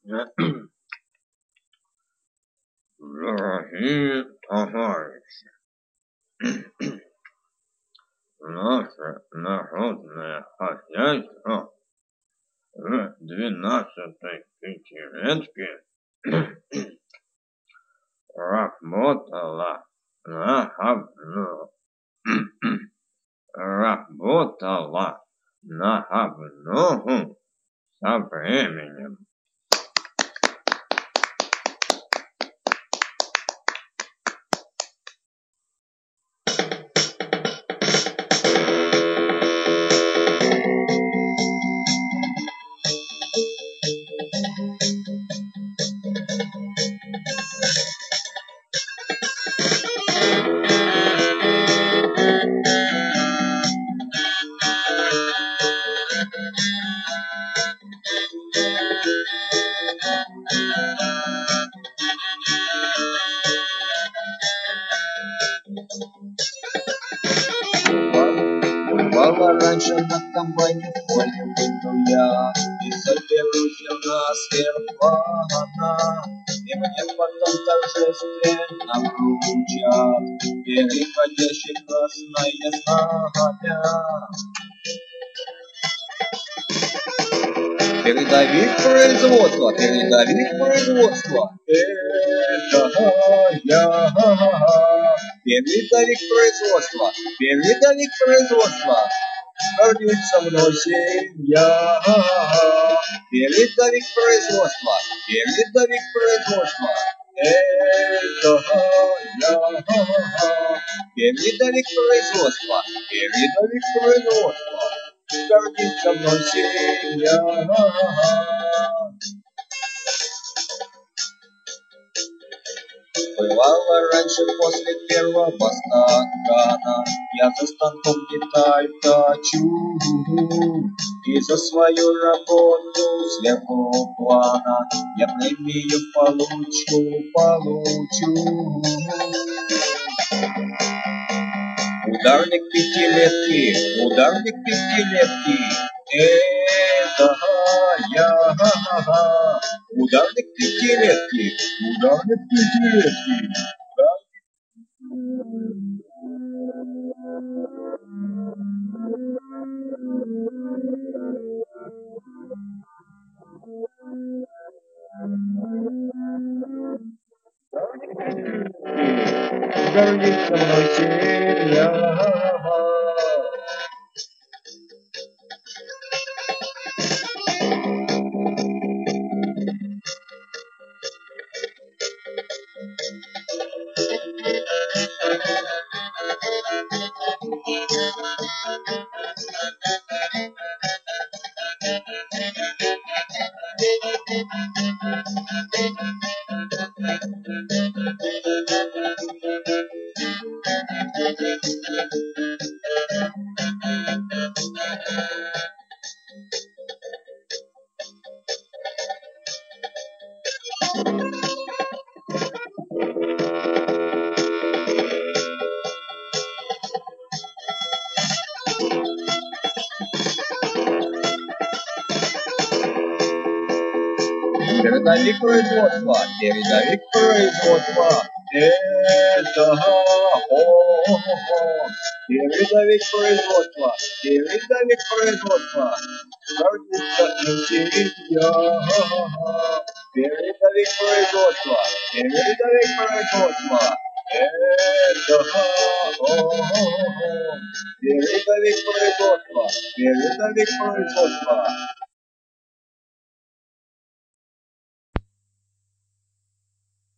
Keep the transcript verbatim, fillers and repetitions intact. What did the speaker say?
Дорогие товарищи, наше народное хозяйство в двенадцатой пятилетке работало на говно. Работала на говно со временем. Бывало раньше на комбайне в поле выйду я и соберусь я на сверхплана, и мне потом торжественно вручат переходящий красное знамя. Передовик производства, передовик производства, это я. Передовик производства, передовик производства, гордится мной семья. Передовик производства, передовик производства, это я. Передовик производства, передовик производства, гордится мной семья. Бывало раньше после первого стакана я за станком деталь точу и за свою работу сверху плана я премию получку получу. Ударник пятилетки, ударник пятилетки, это я. Ударник пятилетки, ударник пятилетки. Гордится мной семья. Передовик производства, передовик производства, это о-о-о. Передовик производства, передовик производства, гордится им семья. Передовик производства, передовик производства, это о-о-о. Передовик производства, передовик производства.